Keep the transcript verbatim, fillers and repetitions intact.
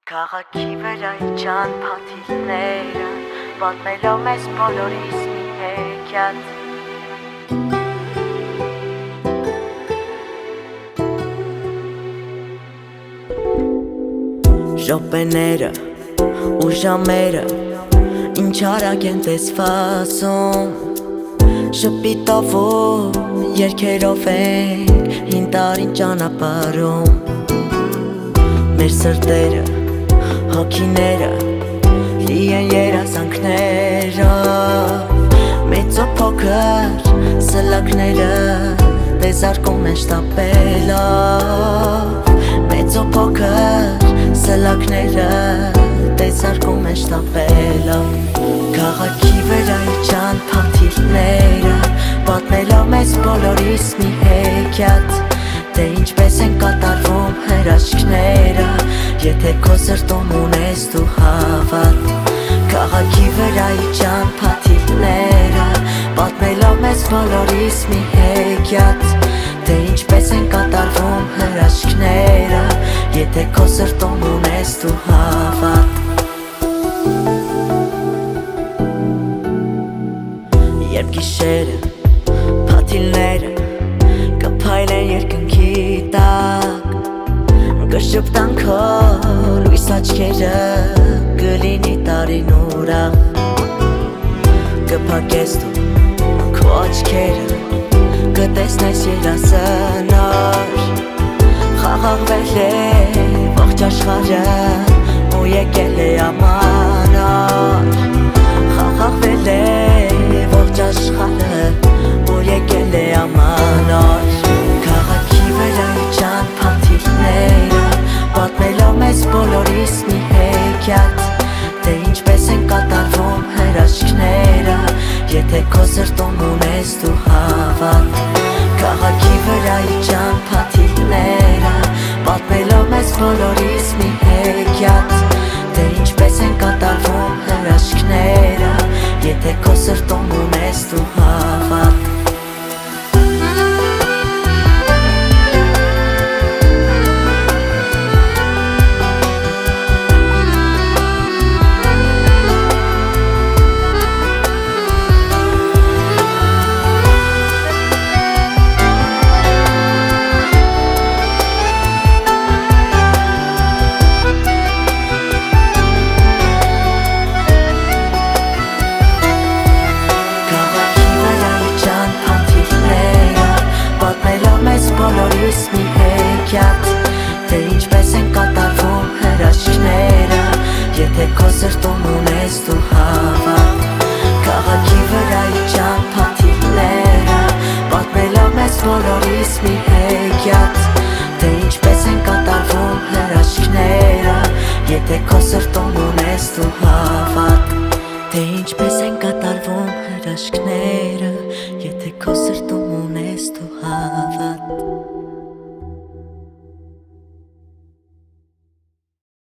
Քաղաքի վերայի ջան փաթիլները պատմելով մեզ բոլորիս մի հեքիաթ Ժոպեները ու ժամերը ինչ արագ են տեսվազում Շպիտով ու երգերով ենք հին տարին ճանապարհում Մեր սրտերը հոգիները լի են երազանքներով Մեծ ու փոքր սլակները տեսարկում են շտապելով Մեծ ու փոքր սլակները տեսարկում են շտապելով Քաղաքի վերայի ջան փաթիլները պատմելով մեզ բոլորիս մի հեքիաթ Թե ինչպես են կատարվում հրաշքները Եթե քո սրտում ունես դու հավատ Քաղաքի վերայի ջան փաթիլները պատմելով մեզ բոլորիս մի հեքիաթ Թե ինչպես են կատարվում հրաշքները Եթե քո սրտում ունես դու հավատ Երբ գիշերը փաթիլները կփայլեն երկնքի տակ Կշպտան քո լույս աչքերը կլինի տարին ուրախ Կփակես դու քո աչքերը կտեսնես երազանար Խաղաղվել է ողջ աշխարհը ու եկել է ամանար Խաղաղվել է ողջ աշխարհը ու եկել է ամանար Քաղաքի վերայի ջան փաթիլները պատմելով մեզ բոլորիս մի հեքիաթ Թե ինչպես են կատարվում հրաշքները Եթե քո սրտում ունես դու հավատ Քաղաքի վերայի ջան փաթիլները պատմելով մեզ բոլորիս մի հեքիաթ Թե ինչպես են կատարվում հրաշքները Եթե քո սրտում ունես դու հավատ բոլորիս մի հեքիաթ Թե ինչպես են կատարվում հրաշքները Եթե քո սրտում ունես դու հավատ Քաղաքի վերայի ջան փաթիլները պատմելով մեզ բոլորիս մի հեքիաթ Թե ինչպես են կատարվում հրաշքները Եթե քո սրտում ունես դու հավատ